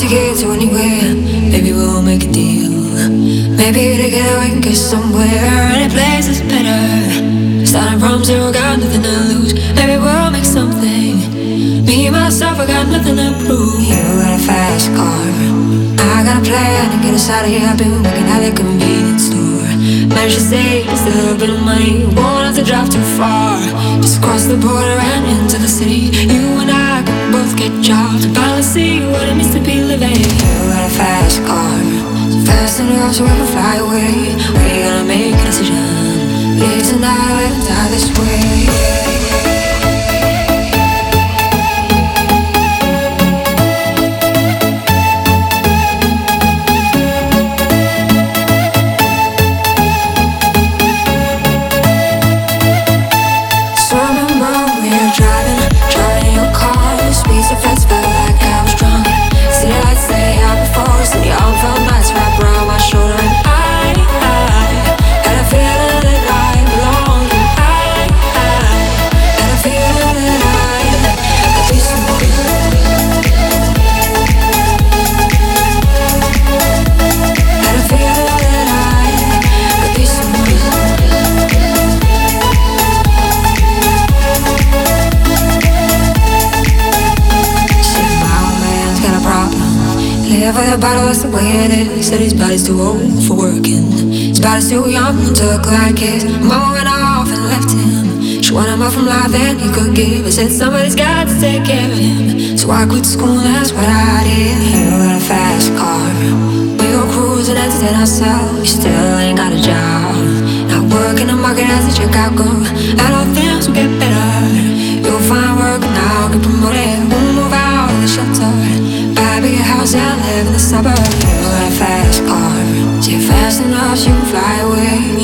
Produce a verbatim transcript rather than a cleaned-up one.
get to anywhere. Maybe we'll make a deal. Maybe together we can get somewhere. Any place is better. Starting from zero, got nothing to lose. Maybe we'll make something. Me, myself, I got nothing to prove. You got a fast car. I got a plan to get us out of here. I've been working at the convenience store. Managed to save just a little bit of money. Won't have to drive too far. Just cross the border and into the city. You and I can both get jobs. Finally see what it means to be living. You got a fast car, so fast enough so we can fly away. We're gonna make a decision. Live tonight and die this way. For the bottle, that's the way it is. Said his body's too old for working. His body's too young to look like his. Mama went off and left him. She wanted more from life than he could give. I said somebody's got to take care of him. So I quit school, that's what I did. You got a fast car. We go cruising, entertain ourselves. You still ain't got a job. Not working the market as a checkout girl. And all things will get better. You'll find work now, get promoted. We'll move out of the shelter. Buy a bigger house and live in the suburbs. You got a fast car, so you're fast enough, so you can fly away.